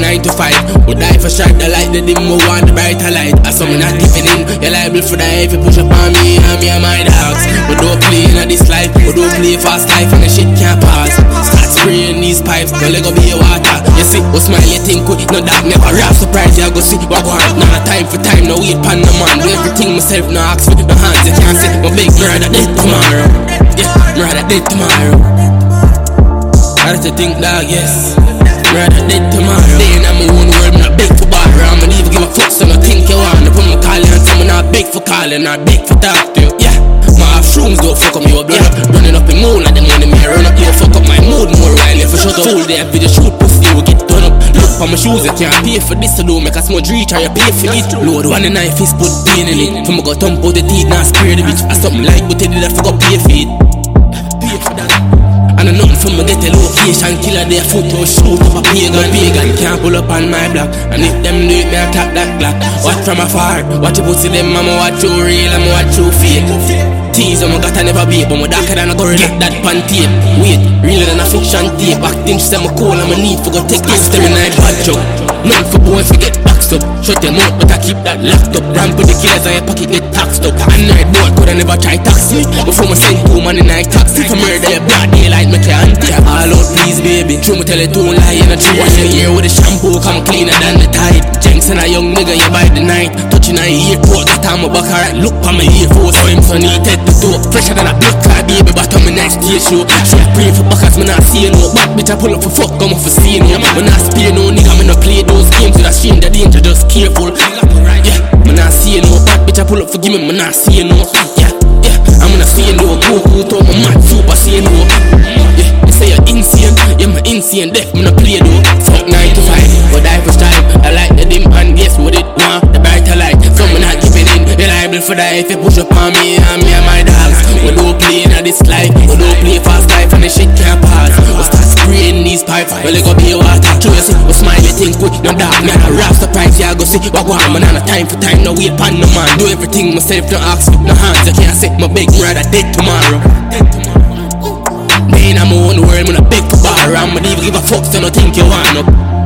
9 to 5. We die for strike the light, the dim, we want the brighter light. I saw me not giving in, you're liable for the if you push up on me and me and my dogs. We don't play in this life, we don't play fast life and the shit can't pass. Start spraying these pipes, well they go be a water. You see, we smile you think we, no dog never rap. Surprise you go see what go on. Nah, time for time, no wait pan no man. Do everything myself, no ask for no hands. You can't say, my big brother dead tomorrow. Yeah, brother dead tomorrow. I like to think dog, yes. Brother dead tomorrow. Staying in my own world, me not big for bar. I'm not even give a fuck, so no think you want. Put my calling and say me not big for calling, not big for talk to you. Yeah, my shrooms don't fuck up me up, blood up. Running up in moon like the money me run up. You fuck up my mood more while you for shut up. Full day video shoot pussy, you get done up. Look for my shoes, you can't pay for this, so don't make a smudge reach or you pay for it. Load one and knife is put pain in it. From I go thump out the teeth, now spare the bitch. I something like but they did I forgot pay for it. Pay for that. And I nothing from me get a location. Killer their foot or shoot up a pagan. Can't pull up on my block. And if them do it, me I tap that black. Watch from afar, watch you pussy them, I'ma watch you real, I'ma watch you fake. Tease I'ma got I never be, but my darker than a gorilla. Get that pan tape. Wait, realer than a fiction tape. Acting she say me cool, I'ma need for go take this. Staring night bad joke. None for boy forget boxed up. Shut your mouth, but I keep that locked up. Ramp with the killers and your pocket get taxed up. And night boy coulda never try tax me. Before me send 2 man in night taxi. For murder your blood daylight, me can't take all out please baby. True me tell you don't lie in a tree. Wash your ear with the shampoo, come cleaner than the tide. Jenks and a young nigga, you by the night. Touching a earport, this time my back alright. Look on my ear force, so him so needed to do. Fresher than a blood clot baby, but on my next day show. She a pray for backers, me not see no. But bitch I pull up for fuck, come off for seeing no. Me not spear no nigga, me not play those games with a shame, the danger, just careful. Yeah, me not see no. But bitch I pull up for give me not see no. Yeah, I'm gonna see no. Goku told my mad super see no. Yeah, they say you're insane, yeah my insane deaf, me not play though. Fuck 9 to 5, but die for stripe. I like the dim and guess what it want, the brighter light. So me not giving in, you're liable for die if you push up on me and me and my dogs. We don't play in this life, we don't play fast life and the shit can't pass. We start spraying these pipes, well they go be a water. True you see, we smile you think quick, no dark, me a rap surprise. Yeah, go see what go on, man, and a time for time, no wait pan no man. Do everything myself, no ask for no hands. You can't say my big brother dead tomorrow. Me in my own world, me not big for bar. I'm not even give a fuck, so no think you want up.